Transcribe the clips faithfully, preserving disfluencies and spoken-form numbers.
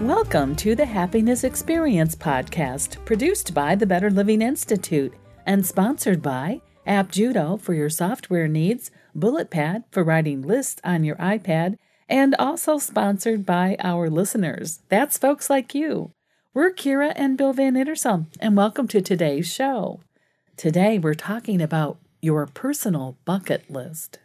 Welcome to the Happiness Experience podcast, produced by the Better Living Institute and sponsored by App Judo for your software needs, BulletPad for writing lists on your iPad, and also sponsored by our listeners. That's folks like you. We're Kira and Bill Van Ittersum, and welcome to today's show. Today we're talking about your personal bucket list.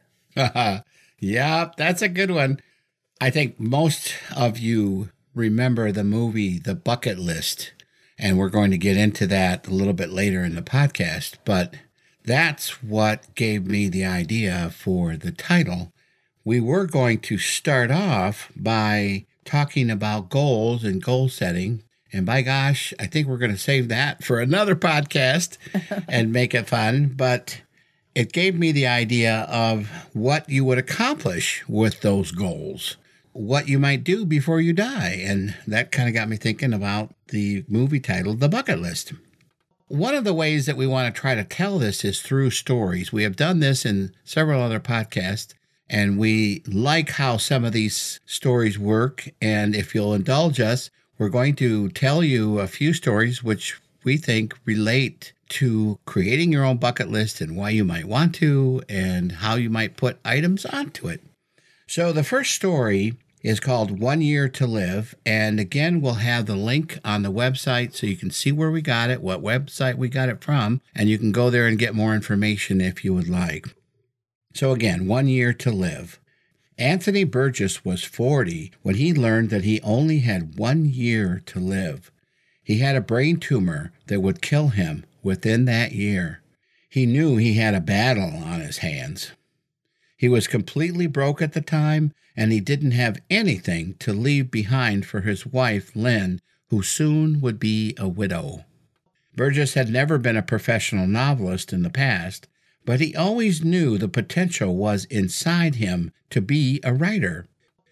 Yeah, that's a good one. I think most of you remember the movie The Bucket List, and we're going to get into that a little bit later in the podcast, but that's what gave me the idea for the title. We were going to start off by talking about goals and goal setting, and by gosh, I think we're going to save that for another podcast and make it fun, but it gave me the idea of what you would accomplish with those goals, what you might do before you die. And that kind of got me thinking about the movie title, The Bucket List. One of the ways that we want to try to tell this is through stories. We have done this in several other podcasts, and we like how some of these stories work. And if you'll indulge us, we're going to tell you a few stories which we think relate to creating your own bucket list and why you might want to and how you might put items onto it. So the first story is called One Year to Live. And again, we'll have the link on the website so you can see where we got it, what website we got it from, and you can go there and get more information if you would like. So again, One Year to Live. Anthony Burgess was forty when he learned that he only had one year to live. He had a brain tumor that would kill him within that year. He knew he had a battle on his hands. He was completely broke at the time, and he didn't have anything to leave behind for his wife, Lynn, who soon would be a widow. Burgess had never been a professional novelist in the past, but he always knew the potential was inside him to be a writer.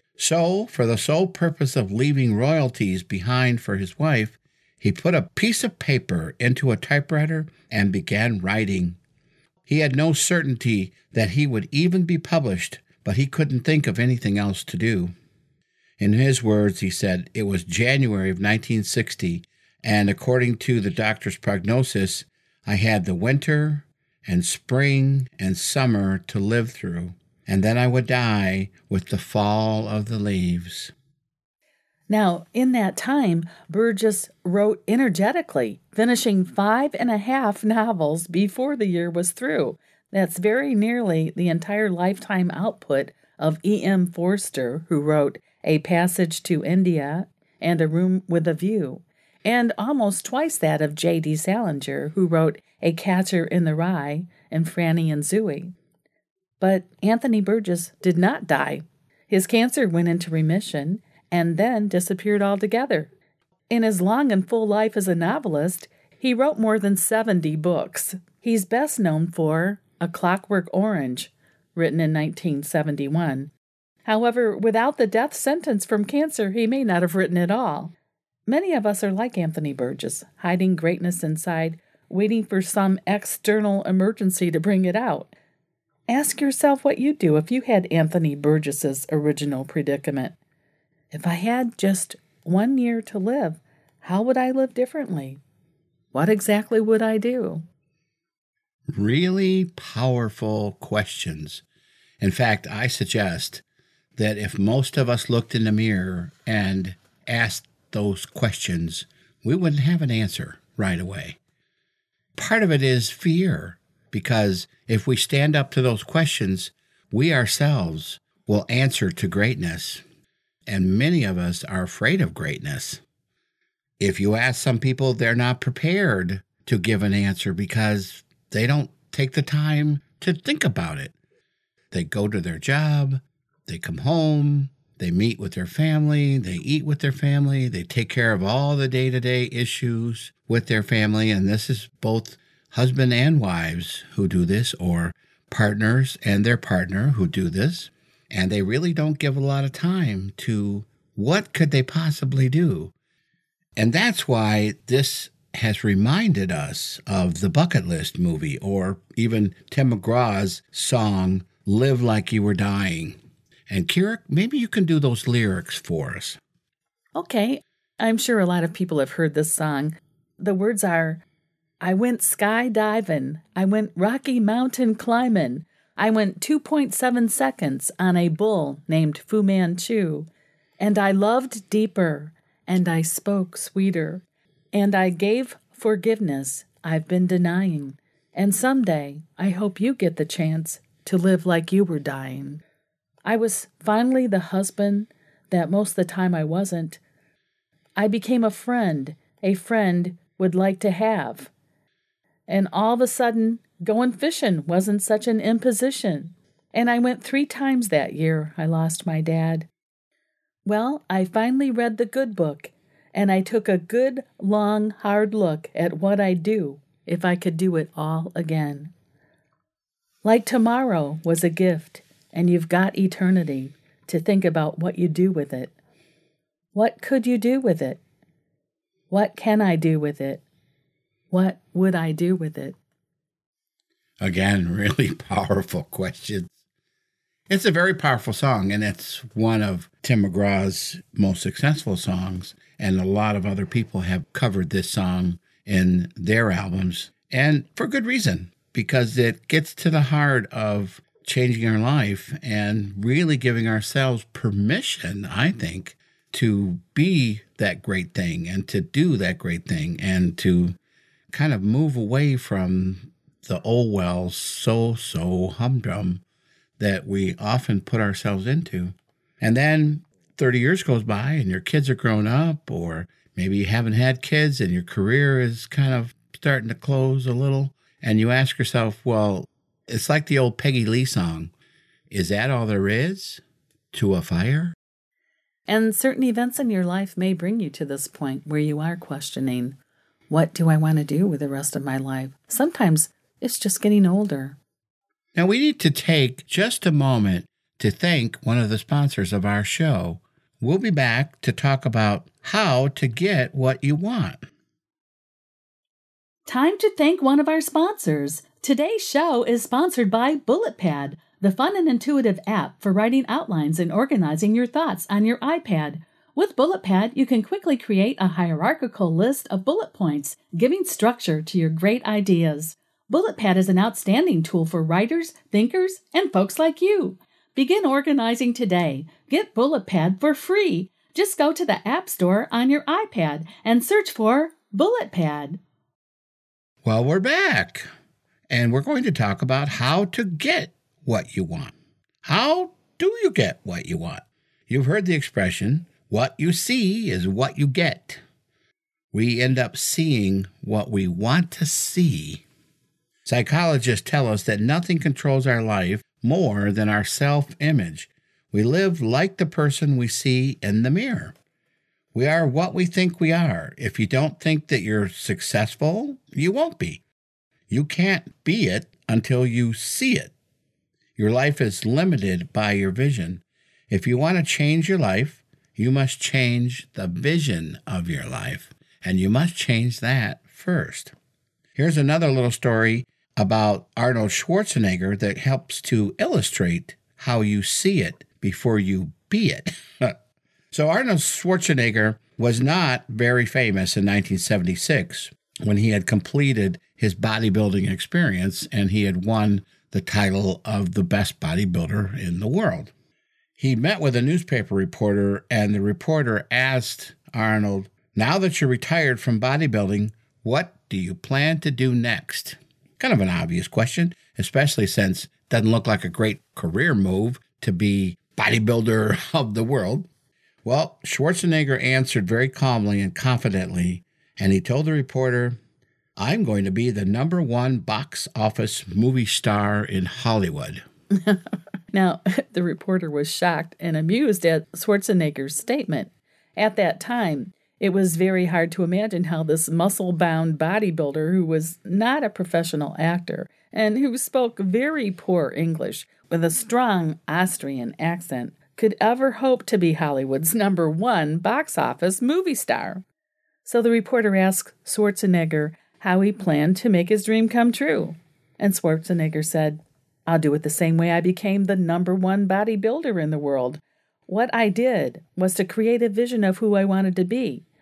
So, for the sole purpose of leaving royalties behind for his wife, he put a piece of paper into a typewriter and began writing. He had no certainty that he would even be published, but he couldn't think of anything else to do. In his words, he said, it was January of nineteen sixty, and according to the doctor's prognosis, I had the winter and spring and summer to live through, and then I would die with the fall of the leaves. Now, in that time, Burgess wrote energetically, finishing five and a half novels before the year was through. That's very nearly the entire lifetime output of E M Forster, who wrote A Passage to India and A Room with a View, and almost twice that of J D Salinger, who wrote A Catcher in the Rye and Franny and Zooey. But Anthony Burgess did not die. His cancer went into remission and then disappeared altogether. In his long and full life as a novelist, he wrote more than seventy books. He's best known for A Clockwork Orange, written in nineteen seventy-one. However, without the death sentence from cancer, he may not have written it all. Many of us are like Anthony Burgess, hiding greatness inside, waiting for some external emergency to bring it out. Ask yourself what you'd do if you had Anthony Burgess's original predicament. If I had just one year to live, how would I live differently? What exactly would I do? Really powerful questions. In fact, I suggest that if most of us looked in the mirror and asked those questions, we wouldn't have an answer right away. Part of it is fear, because if we stand up to those questions, we ourselves will answer to greatness. And many of us are afraid of greatness. If you ask some people, they're not prepared to give an answer because they don't take the time to think about it. They go to their job, they come home, they meet with their family, they eat with their family, they take care of all the day-to-day issues with their family, and this is both husband and wives who do this, or partners and their partner who do this. And they really don't give a lot of time to what could they possibly do. And that's why this has reminded us of the Bucket List movie, or even Tim McGraw's song, Live Like You Were Dying. And Kira, maybe you can do those lyrics for us. Okay. I'm sure a lot of people have heard this song. The words are, I went skydiving, I went Rocky Mountain climbing, I went two point seven seconds on a bull named Fu Manchu, and I loved deeper, and I spoke sweeter, and I gave forgiveness I've been denying, and someday I hope you get the chance to live like you were dying. I was finally the husband that most of the time I wasn't. I became a friend a friend would like to have. And all of a sudden, going fishing wasn't such an imposition. And I went three times that year I lost my dad. Well, I finally read the good book, and I took a good, long, hard look at what I'd do if I could do it all again. Like tomorrow was a gift, and you've got eternity to think about what you do with it. What could you do with it? What can I do with it? What would I do with it? Again, really powerful questions. It's a very powerful song, and it's one of Tim McGraw's most successful songs, and a lot of other people have covered this song in their albums, and for good reason, because it gets to the heart of changing our life and really giving ourselves permission, I think, to be that great thing and to do that great thing and to kind of move away from the old well so-so humdrum that we often put ourselves into. And then thirty years goes by and your kids are grown up, or maybe you haven't had kids and your career is kind of starting to close a little. And you ask yourself, well, it's like the old Peggy Lee song. Is that all there is to a fire? And certain events in your life may bring you to this point where you are questioning, what do I want to do with the rest of my life? Sometimes it's just getting older. Now, we need to take just a moment to thank one of the sponsors of our show. We'll be back to talk about how to get what you want. Time to thank one of our sponsors. Today's show is sponsored by BulletPad, the fun and intuitive app for writing outlines and organizing your thoughts on your iPad. With BulletPad, you can quickly create a hierarchical list of bullet points, giving structure to your great ideas. BulletPad is an outstanding tool for writers, thinkers, and folks like you. Begin organizing today. Get BulletPad for free. Just go to the App Store on your iPad and search for BulletPad. Well, we're back, and we're going to talk about how to get what you want. How do you get what you want? You've heard the expression, what you see is what you get. We end up seeing what we want to see. Psychologists tell us that nothing controls our life more than our self-image. We live like the person we see in the mirror. We are what we think we are. If you don't think that you're successful, you won't be. You can't be it until you see it. Your life is limited by your vision. If you want to change your life, you must change the vision of your life, and you must change that first. Here's another little story about Arnold Schwarzenegger that helps to illustrate how you see it before you be it. So Arnold Schwarzenegger was not very famous in nineteen seventy-six when he had completed his bodybuilding experience and he had won the title of the best bodybuilder in the world. He met with a newspaper reporter, and the reporter asked Arnold, now that you're retired from bodybuilding, what do you plan to do next? Kind of an obvious question, especially since it doesn't look like a great career move to be bodybuilder of the world. Well, Schwarzenegger answered very calmly and confidently, and he told the reporter, I'm going to be the number one box office movie star in Hollywood. Now, the reporter was shocked and amused at Schwarzenegger's statement. At that time, it was very hard to imagine how this muscle-bound bodybuilder who was not a professional actor and who spoke very poor English with a strong Austrian accent could ever hope to be Hollywood's number one box office movie star. So the reporter asked Schwarzenegger how he planned to make his dream come true. And Schwarzenegger said, I'll do it the same way I became the number one bodybuilder in the world. What I did was to create a vision of who I wanted to be,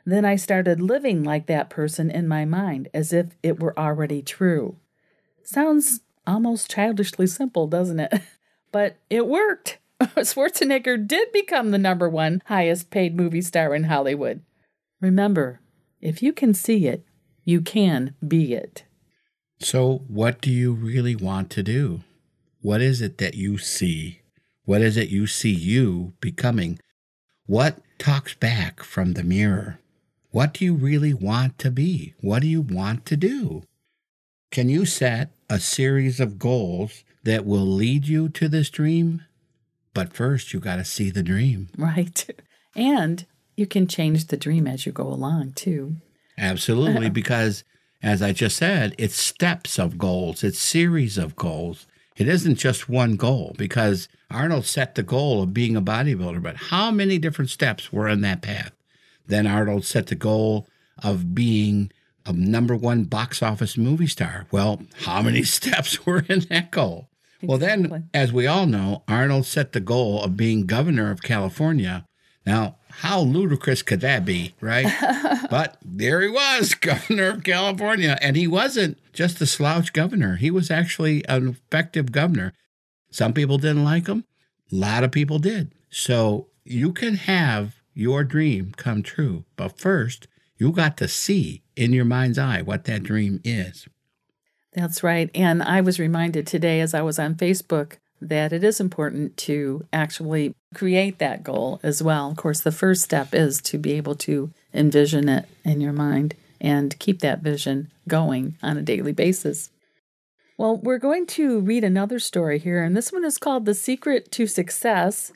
Then I started living like that person in my mind, as if it were already true. Sounds almost childishly simple, doesn't it? But it worked. Schwarzenegger did become the number one highest paid movie star in Hollywood. Remember, if you can see it, you can be it. So what do you really want to do? What is it that you see? What is it you see you becoming? What talks back from the mirror? What do you really want to be? What do you want to do? Can you set a series of goals that will lead you to this dream? But first, you got to see the dream. Right. And you can change the dream as you go along, too. Absolutely, because as I just said, it's steps of goals. It's series of goals. It isn't just one goal, because Arnold set the goal of being a bodybuilder, but how many different steps were in that path? Then Arnold set the goal of being a number one box office movie star. Well, how many steps were in that goal? Exactly. Well, then, as we all know, Arnold set the goal of being governor of California. Now, how ludicrous could that be, right? But there he was, governor of California. And he wasn't just a slouch governor. He was actually an effective governor. Some people didn't like him. A lot of people did. So you can have your dream come true. But first, you got to see in your mind's eye what that dream is. That's right. And I was reminded today as I was on Facebook that it is important to actually create that goal as well. Of course, the first step is to be able to envision it in your mind and keep that vision going on a daily basis. Well, we're going to read another story here, and this one is called The Secret to Success.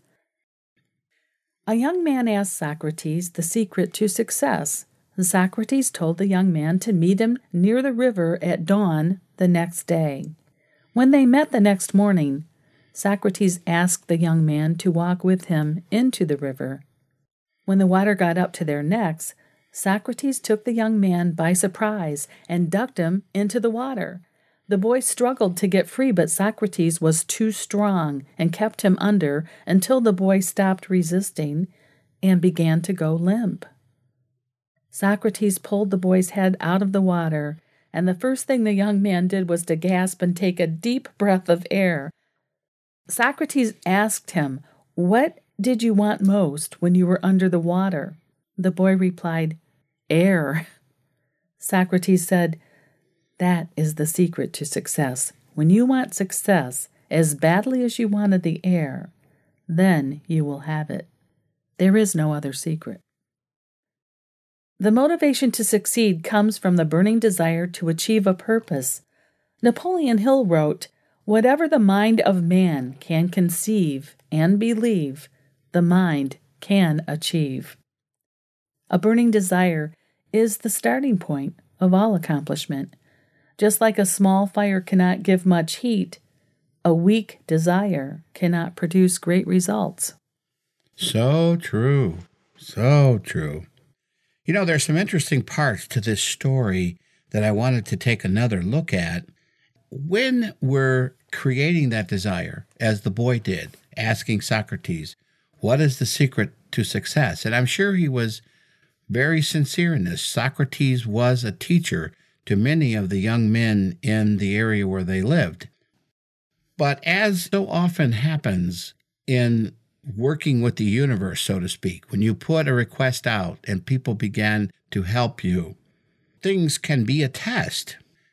A young man asked Socrates the secret to success. Socrates told the young man to meet him near the river at dawn the next day. When they met the next morning, Socrates asked the young man to walk with him into the river. When the water got up to their necks, Socrates took the young man by surprise and ducked him into the water. The boy struggled to get free, but Socrates was too strong and kept him under until the boy stopped resisting and began to go limp. Socrates pulled the boy's head out of the water, and the first thing the young man did was to gasp and take a deep breath of air. Socrates asked him, "What did you want most when you were under the water?" The boy replied, "Air." Socrates said, "That is the secret to success. When you want success as badly as you wanted the air, then you will have it. There is no other secret." The motivation to succeed comes from the burning desire to achieve a purpose. Napoleon Hill wrote, "Whatever the mind of man can conceive and believe, the mind can achieve." A burning desire is the starting point of all accomplishment. Just like a small fire cannot give much heat, a weak desire cannot produce great results. So true. So true. You know, there's some interesting parts to this story that I wanted to take another look at. When we're creating that desire, as the boy did, asking Socrates, what is the secret to success? And I'm sure he was very sincere in this. Socrates was a teacher to many of the young men in the area where they lived. But as so often happens in working with the universe, so to speak, when you put a request out and people began to help you, things can be a test.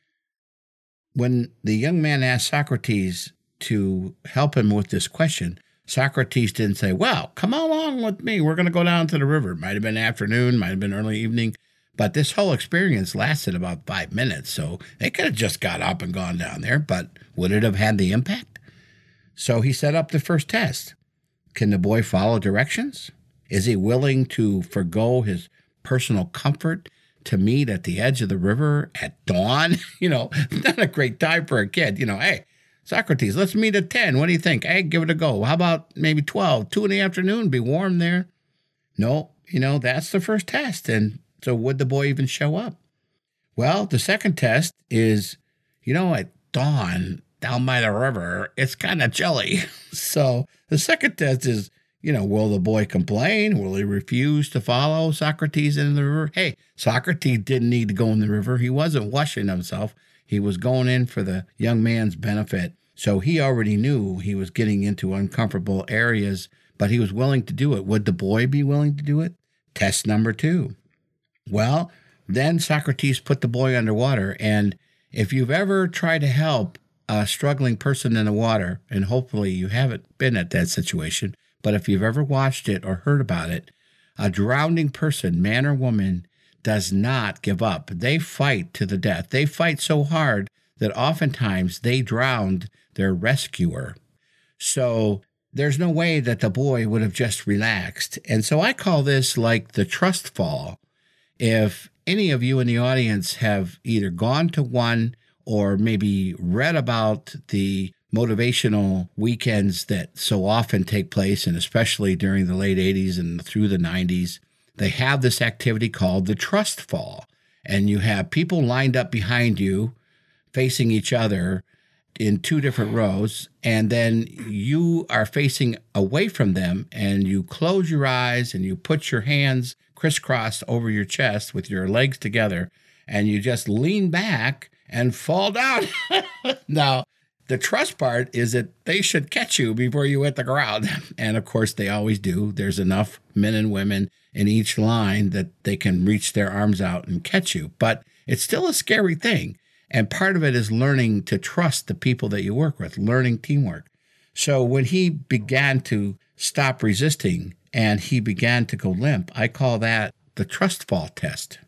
When the young man asked Socrates to help him with this question, Socrates didn't say, "Well, come along with me. We're going to go down to the river." It might have been afternoon, might have been early evening, but this whole experience lasted about five minutes, so they could have just got up and gone down there, but would it have had the impact? So he set up the first test. Can the boy follow directions? Is he willing to forgo his personal comfort to meet at the edge of the river at dawn? You know, not a great time for a kid. You know, hey, Socrates, let's meet at ten. What do you think? Hey, give it a go. How about maybe twelve, two in the afternoon, be warm there? No, you know, that's the first test. And so would the boy even show up? Well, the second test is, you know, at dawn down by the river, it's kind of chilly. So the second test is, You know, will the boy complain? Will he refuse to follow Socrates into the river? Hey, Socrates didn't need to go in the river. He wasn't washing himself. He was going in for the young man's benefit. So he already knew he was getting into uncomfortable areas, but he was willing to do it. Would the boy be willing to do it? Test number two. Well, then Socrates put the boy underwater. And if you've ever tried to help a struggling person in the water, and hopefully you haven't been at that situation, but if you've ever watched it or heard about it, a drowning person, man or woman, does not give up. They fight to the death. They fight so hard that oftentimes they drowned their rescuer. So there's no way that the boy would have just relaxed. And so I call this like the trust fall. If any of you in the audience have either gone to one or maybe read about the motivational weekends that so often take place, and especially during the late eighties and through the nineties, they have this activity called the trust fall. And you have people lined up behind you facing each other in two different rows, and then you are facing away from them, and you close your eyes and you put your hands crisscrossed over your chest with your legs together, and you just lean back and fall down. Now, the trust part is that they should catch you before you hit the ground. And of course, they always do. There's enough men and women in each line that they can reach their arms out and catch you. But it's still a scary thing. And part of it is learning to trust the people that you work with, learning teamwork. So when he began to stop resisting and he began to go limp, I call that the trust fall test.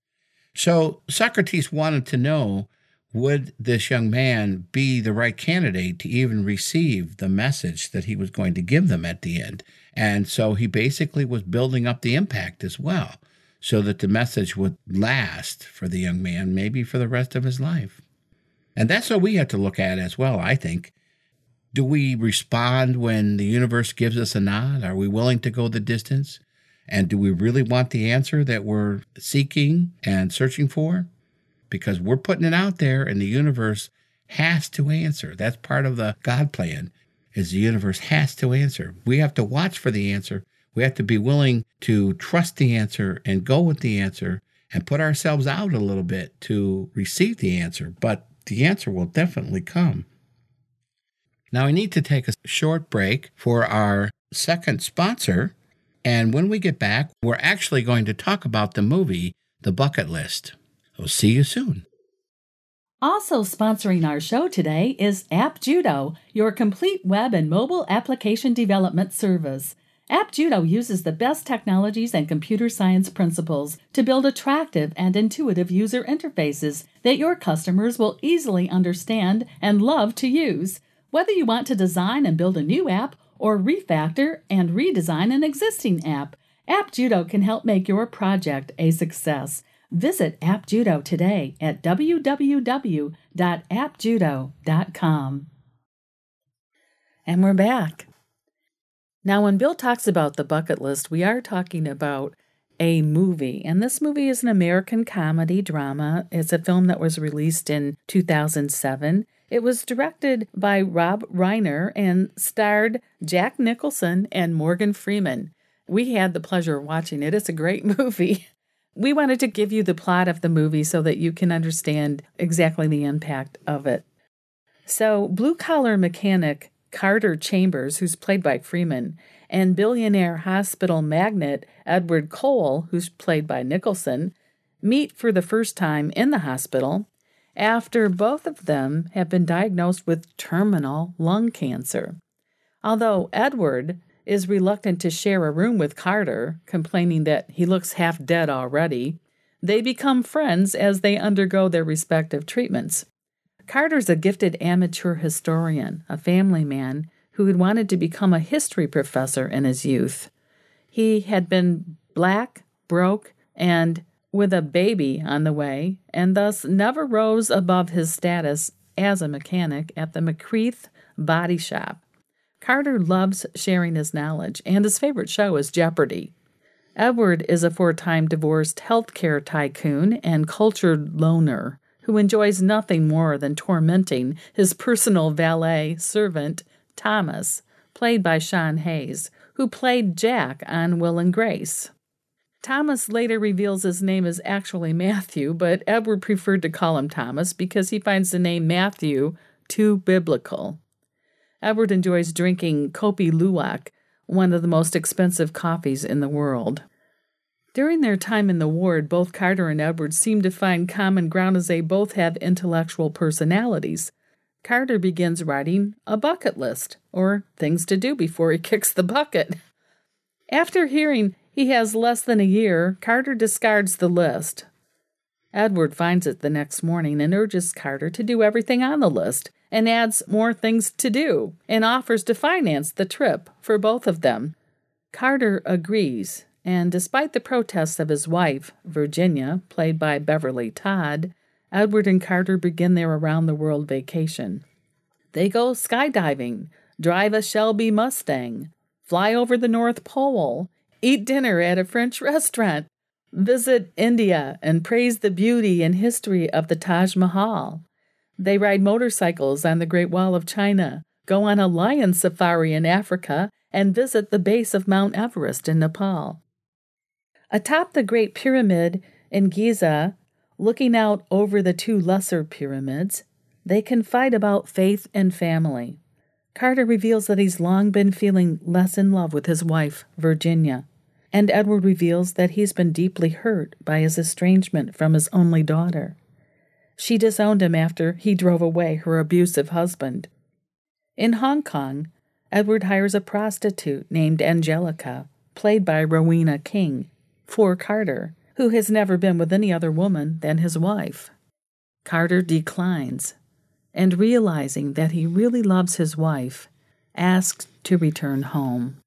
So Socrates wanted to know, would this young man be the right candidate to even receive the message that he was going to give them at the end? And so he basically was building up the impact as well, so that the message would last for the young man, maybe for the rest of his life. And that's what we have to look at as well, I think. Do we respond when the universe gives us a nod? Are we willing to go the distance? And do we really want the answer that we're seeking and searching for? Because we're putting it out there, and the universe has to answer. That's part of the God plan, is the universe has to answer. We have to watch for the answer. We have to be willing to trust the answer and go with the answer and put ourselves out a little bit to receive the answer. But the answer will definitely come. Now, I need to take a short break for our second sponsor. And when we get back, we're actually going to talk about the movie, The Bucket List. We'll see you soon. Also sponsoring our show today is App Judo, your complete web and mobile application development service. App Judo uses the best technologies and computer science principles to build attractive and intuitive user interfaces that your customers will easily understand and love to use. Whether you want to design and build a new app or refactor and redesign an existing app, App Judo can help make your project a success. Visit App Judo today at w w w dot app judo dot com. And we're back. Now, when Bill talks about the bucket list, we are talking about a movie. And this movie is an American comedy drama. It's a film that was released in two thousand seven. It was directed by Rob Reiner and starred Jack Nicholson and Morgan Freeman. We had the pleasure of watching it. It's a great movie. We wanted to give you the plot of the movie so that you can understand exactly the impact of it. So, blue-collar mechanic Carter Chambers, who's played by Freeman, and billionaire hospital magnate Edward Cole, who's played by Nicholson, meet for the first time in the hospital after both of them have been diagnosed with terminal lung cancer. Although Edward is reluctant to share a room with Carter, complaining that he looks half dead already, they become friends as they undergo their respective treatments. Carter's a gifted amateur historian, a family man who had wanted to become a history professor in his youth. He had been black, broke, and with a baby on the way, and thus never rose above his status as a mechanic at the McCreath Body Shop. Carter loves sharing his knowledge, and his favorite show is Jeopardy! Edward is a four-time divorced healthcare tycoon and cultured loner who enjoys nothing more than tormenting his personal valet servant, Thomas, played by Sean Hayes, who played Jack on Will and Grace. Thomas later reveals his name is actually Matthew, but Edward preferred to call him Thomas because he finds the name Matthew too biblical. Edward enjoys drinking Kopi Luwak, one of the most expensive coffees in the world. During their time in the ward, both Carter and Edward seem to find common ground as they both have intellectual personalities. Carter begins writing a bucket list, or things to do before he kicks the bucket. After hearing he has less than a year, Carter discards the list. Edward finds it the next morning and urges Carter to do everything on the list and adds more things to do and offers to finance the trip for both of them. Carter agrees, and despite the protests of his wife, Virginia, played by Beverly Todd, Edward and Carter begin their around-the-world vacation. They go skydiving, drive a Shelby Mustang, fly over the North Pole, eat dinner at a French restaurant, visit India, and praise the beauty and history of the Taj Mahal. They ride motorcycles on the Great Wall of China, go on a lion safari in Africa, and visit the base of Mount Everest in Nepal. Atop the Great Pyramid in Giza, looking out over the two lesser pyramids, they confide about faith and family. Carter reveals that he's long been feeling less in love with his wife, Virginia, and Edward reveals that he's been deeply hurt by his estrangement from his only daughter. She disowned him after he drove away her abusive husband. In Hong Kong, Edward hires a prostitute named Angelica, played by Rowena King, for Carter, who has never been with any other woman than his wife. Carter declines, and realizing that he really loves his wife, asks to return home.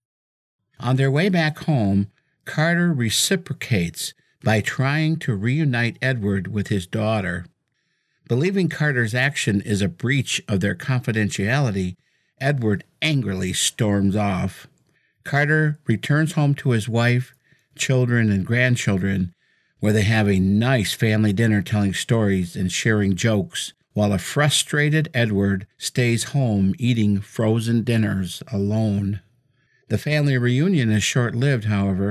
On their way back home, Carter reciprocates by trying to reunite Edward with his daughter. Believing Carter's action is a breach of their confidentiality, Edward angrily storms off. Carter returns home to his wife, children, and grandchildren, where they have a nice family dinner telling stories and sharing jokes, while a frustrated Edward stays home eating frozen dinners alone. The family reunion is short-lived, however.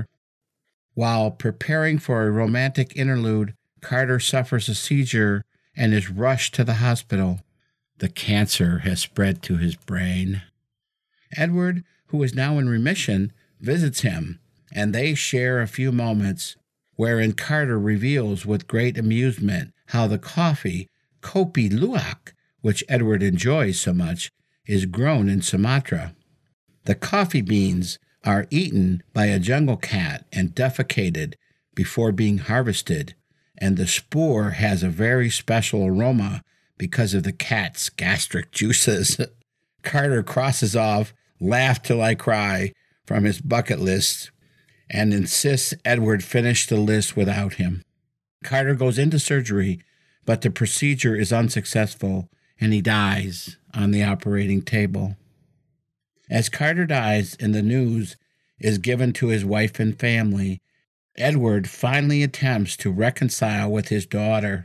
While preparing for a romantic interlude, Carter suffers a seizure and is rushed to the hospital. The cancer has spread to his brain. Edward, who is now in remission, visits him, and they share a few moments wherein Carter reveals with great amusement how the coffee, Kopi Luwak, which Edward enjoys so much, is grown in Sumatra. The coffee beans are eaten by a jungle cat and defecated before being harvested, and the spore has a very special aroma because of the cat's gastric juices. Carter crosses off Laugh Till I Cry from his bucket list and insists Edward finish the list without him. Carter goes into surgery, but the procedure is unsuccessful, and he dies on the operating table. As Carter dies and the news is given to his wife and family, Edward finally attempts to reconcile with his daughter.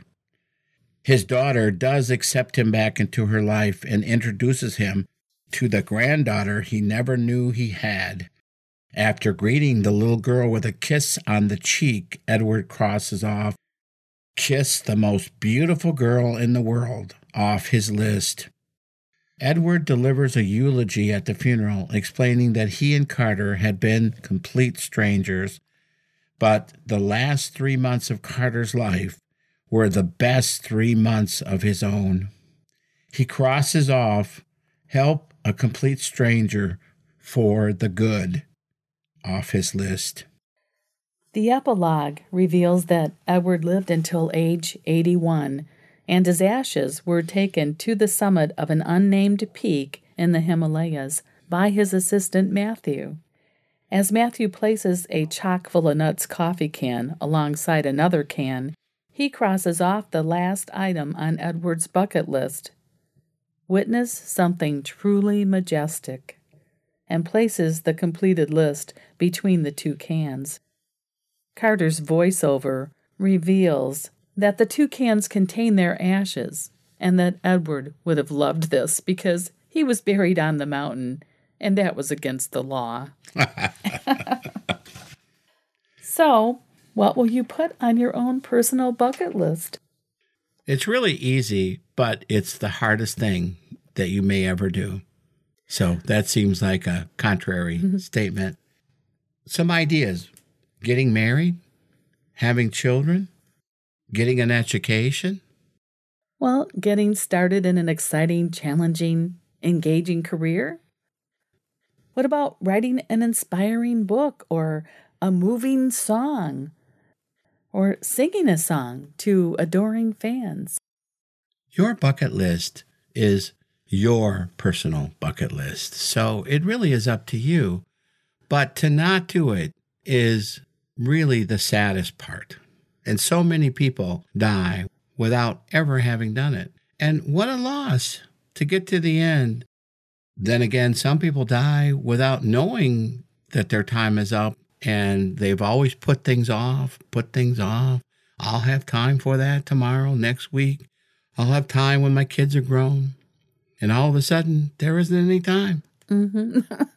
His daughter does accept him back into her life and introduces him to the granddaughter he never knew he had. After greeting the little girl with a kiss on the cheek, Edward crosses off "Kiss the most beautiful girl in the world" off his list. Edward delivers a eulogy at the funeral, explaining that he and Carter had been complete strangers, but the last three months of Carter's life were the best three months of his own. He crosses off "Help a complete stranger for the good" off his list. The epilogue reveals that Edward lived until age eighty-one, and his ashes were taken to the summit of an unnamed peak in the Himalayas by his assistant Matthew. As Matthew places a chock-full-of-nuts coffee can alongside another can, he crosses off the last item on Edward's bucket list, "Witness something truly majestic," and places the completed list between the two cans. Carter's voiceover reveals that the two cans contain their ashes, and that Edward would have loved this because he was buried on the mountain, and that was against the law. So, what will you put on your own personal bucket list? It's really easy, but it's the hardest thing that you may ever do. So that seems like a contrary mm-hmm. statement. Some ideas: getting married, having children, getting an education. Well, getting started in an exciting, challenging, engaging career. What about writing an inspiring book or a moving song? Or singing a song to adoring fans? Your bucket list is your personal bucket list, so it really is up to you. But to not do it is really the saddest part. And so many people die without ever having done it. And what a loss to get to the end. Then again, some people die without knowing that their time is up, and they've always put things off, put things off. I'll have time for that tomorrow, next week. I'll have time when my kids are grown. And all of a sudden, there isn't any time. Mm-hmm.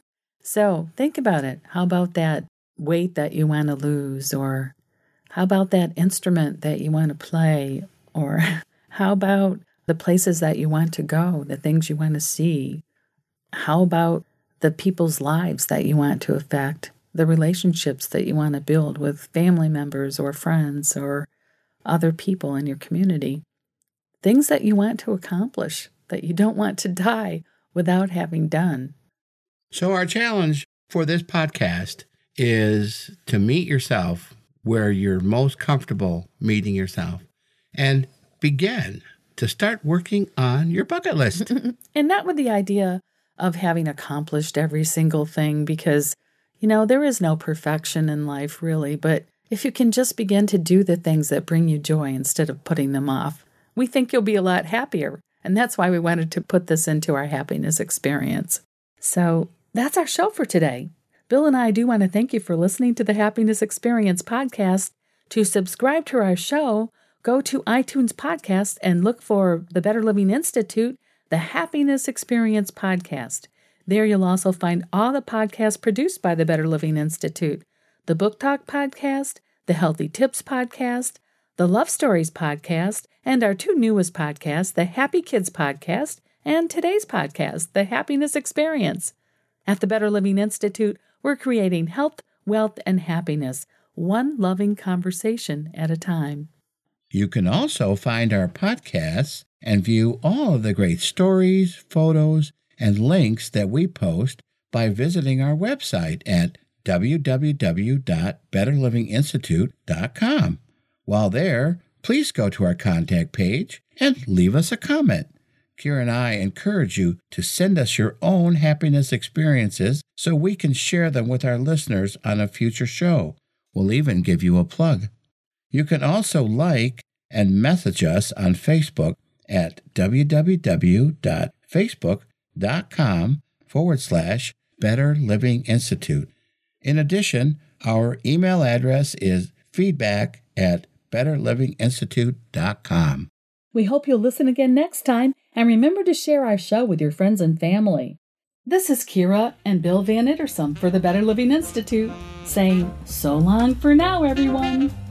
So think about it. How about that weight that you want to lose? Or how about that instrument that you want to play? Or how about the places that you want to go, the things you want to see? How about the people's lives that you want to affect? The relationships that you want to build with family members or friends or other people in your community. Things that you want to accomplish, that you don't want to die without having done. So our challenge for this podcast is to meet yourself where you're most comfortable meeting yourself and begin to start working on your bucket list. And not with the idea of having accomplished every single thing, because you know, there is no perfection in life, really, but if you can just begin to do the things that bring you joy instead of putting them off, we think you'll be a lot happier. And that's why we wanted to put this into our happiness experience. So that's our show for today. Bill and I do want to thank you for listening to the Happiness Experience podcast. To subscribe to our show, go to iTunes Podcast and look for the Better Living Institute, the Happiness Experience podcast. There you'll also find all the podcasts produced by the Better Living Institute, the Book Talk podcast, the Healthy Tips podcast, the Love Stories podcast, and our two newest podcasts, the Happy Kids podcast and today's podcast, the Happiness Experience. At the Better Living Institute, we're creating health, wealth, and happiness, one loving conversation at a time. You can also find our podcasts and view all of the great stories, photos, and links that we post by visiting our website at w w w dot better living institute dot com. While there, please go to our contact page and leave us a comment. Kira and I encourage you to send us your own happiness experiences so we can share them with our listeners on a future show. We'll even give you a plug. You can also like and message us on Facebook at w w w dot facebook dot com forward slash Better Living Institute. In addition, our email address is feedback at better living institute dot com. We hope you'll listen again next time, and remember to share our show with your friends and family. This is Kira and Bill Van Ittersum for the Better Living Institute, saying so long for now, everyone.